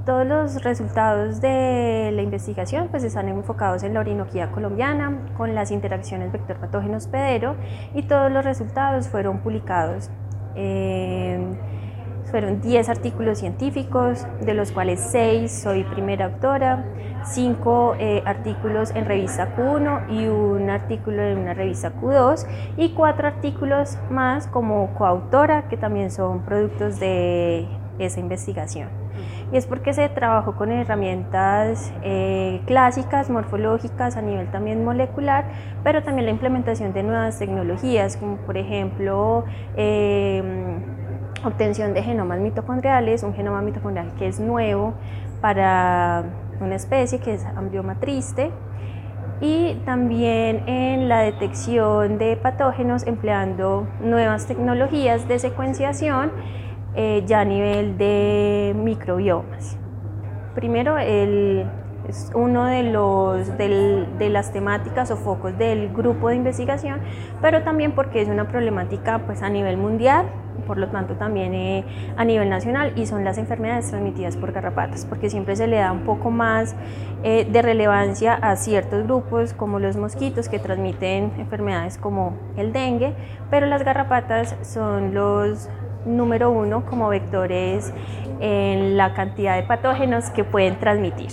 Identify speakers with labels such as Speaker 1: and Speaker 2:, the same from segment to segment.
Speaker 1: Todos los resultados de la investigación pues están enfocados en la orinoquía colombiana con las interacciones vector-patógeno hospedero y todos los resultados fueron publicados. Fueron 10 artículos científicos, de los cuales 6 soy primera autora, 5 artículos en revista Q1 y un artículo en una revista Q2 y 4 artículos más como coautora que también son productos de esa investigación. Y es porque se trabajó con herramientas clásicas, morfológicas, a nivel también molecular, pero también la implementación de nuevas tecnologías, como por ejemplo obtención de genomas mitocondriales, un genoma mitocondrial que es nuevo para una especie que es Amblioma triste, y también en la detección de patógenos empleando nuevas tecnologías de secuenciación ya a nivel de microbiomas. Primero, es uno de las temáticas o focos del grupo de investigación, pero también porque es una problemática pues, a nivel mundial, por lo tanto también a nivel nacional, y son las enfermedades transmitidas por garrapatas, porque siempre se le da un poco más de relevancia a ciertos grupos como los mosquitos que transmiten enfermedades como el dengue, pero las garrapatas son los número 1 como vectores en la cantidad de patógenos que pueden transmitir.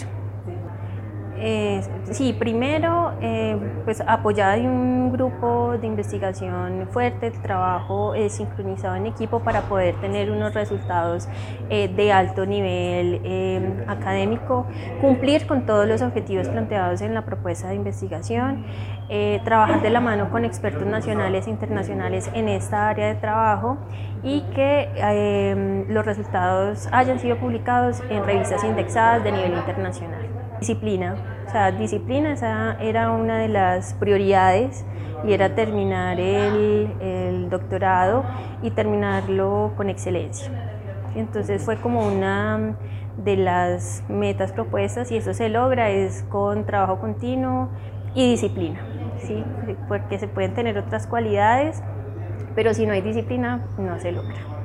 Speaker 1: Sí, primero, pues apoyada de un grupo de investigación fuerte, el trabajo sincronizado en equipo para poder tener unos resultados de alto nivel académico, cumplir con todos los objetivos planteados en la propuesta de investigación, trabajar de la mano con expertos nacionales e internacionales en esta área de trabajo y que los resultados hayan sido publicados en revistas indexadas de nivel internacional. Disciplina, esa era una de las prioridades y era terminar el doctorado y terminarlo con excelencia. Entonces fue como una de las metas propuestas y eso se logra es con trabajo continuo y disciplina, ¿sí? Porque se pueden tener otras cualidades, pero si no hay disciplina no se logra.